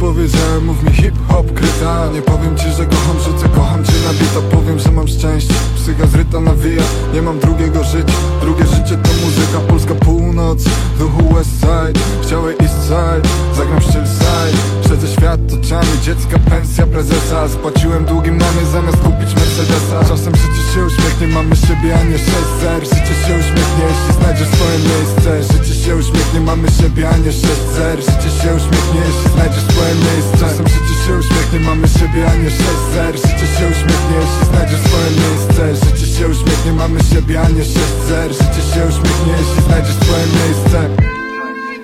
powiedziałem, mów mi hip-hop kryta. Nie powiem ci, że kocham, rzucę, kocham cię na bita. Powiem, że mam szczęście, psycha zryta nawija. Nie mam drugiego życia, drugie życie to muzyka. Polska północ, duchu West Side. Chciałem East Side, zagram Still Side. Przecież świat oczami dziecka, pensja prezesa. Spłaciłem długi mamy zamiast kupić Mercedesa. Czasem życie się uśmiechnie, mamy siebie, a nie 6 zer. Życie się uśmiechnie, jeśli znajdziesz swoje miejsce. Życie się uśmiechnie, mamy siebie, a nie 6 zer. Życie się uśmiechnie, jeśli znajdziesz swoje miejsce. Czasem życie się uśmiechnie, mamy siebie, a nie 6 zer. Życie się uśmiechnie, jeśli znajdziesz swoje miejsce. Życie się uśmiechnie, mamy siebie, a nie 6 zer. Życie się uśmiechnie, jeśli znajdziesz swoje miejsce.